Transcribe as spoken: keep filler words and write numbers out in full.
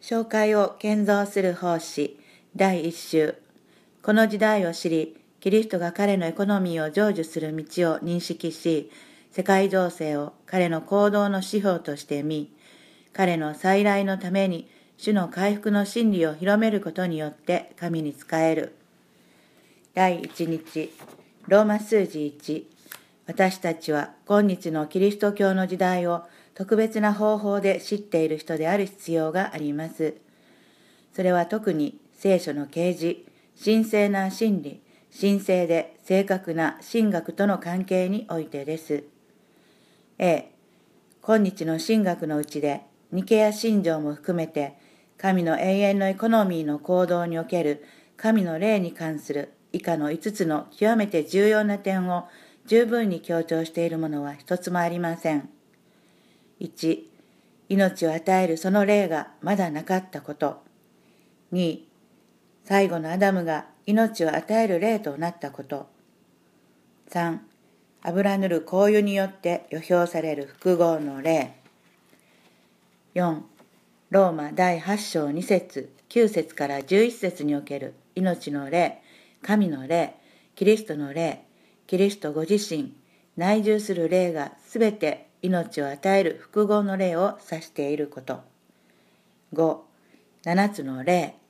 教会を建造する奉仕だいいっ週。この時代を知り、キリストが彼のエコノミーを成就する道を認識し、世界情勢を彼の行動の指標として見、彼の再来のために主の回復の真理を広めることによって神に仕える。だいいち日、ローマ数字いち。私たちは今日のキリスト教の時代を特別な方法で知っている人である必要があります。それは特に聖書の啓示、神聖な真理、神聖で正確な神学との関係においてです。A、今日の神学のうちでニケア信条も含めて神の永遠のエコノミーの行動における神の霊に関する以下のいつつの極めて重要な点を十分に強調しているものは一つもありません。いち、命を与えるその霊がまだなかったこと。に、最後のアダムが命を与える霊となったこと。さん、油塗る香油によって予表される複合の霊。よん、ローマだいはち章に節、きゅう節からじゅういち節における命の霊、神の霊、キリストの霊、キリストご自身、内住する霊がすべて命を与える複合の霊を指していること。ご、七つの霊、